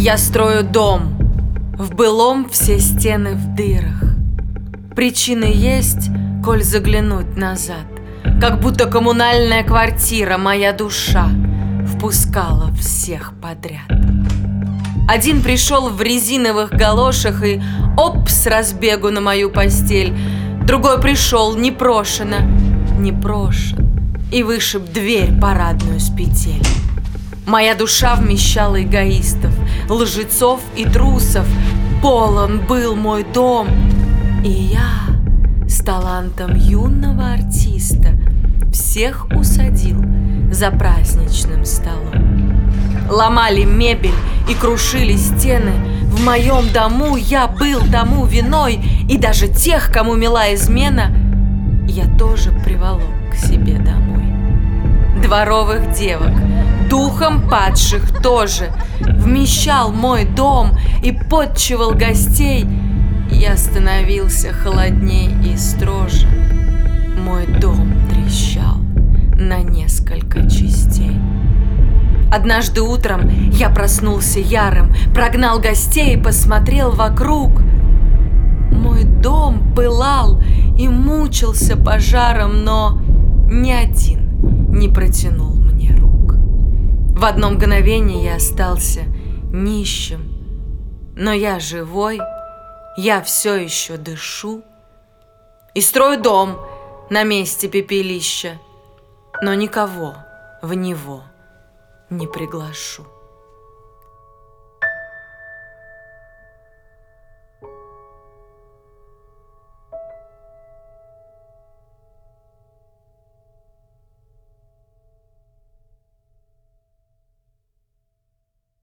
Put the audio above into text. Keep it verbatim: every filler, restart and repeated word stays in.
Я строю дом, в былом все стены в дырах. Причины есть, коль заглянуть назад, как будто коммунальная квартира, моя душа впускала всех подряд. Один пришел в резиновых галошах и оп, с разбегу на мою постель. Другой пришел непрошено, непрошен, и вышиб дверь парадную с петель. Моя душа вмещала эгоистов, лжецов и трусов. Полон был мой дом, и я с талантом юного артиста всех усадил за праздничным столом. Ломали мебель и крушили стены. В моем дому я был тому виной, и даже тех, кому мила измена, я тоже приволок к себе домой. Дворовых девок, духом падших тоже, вмещал мой дом и подчивал гостей. Я становился холодней и строже. Мой дом трещал на несколько частей. Однажды утром я проснулся ярым, прогнал гостей и посмотрел вокруг. Мой дом пылал и мучился пожаром, но ни один не протянул мне рук. В одно мгновение я остался нищим, но я живой, я все еще дышу и строю дом на месте пепелища, но никого в него не приглашу.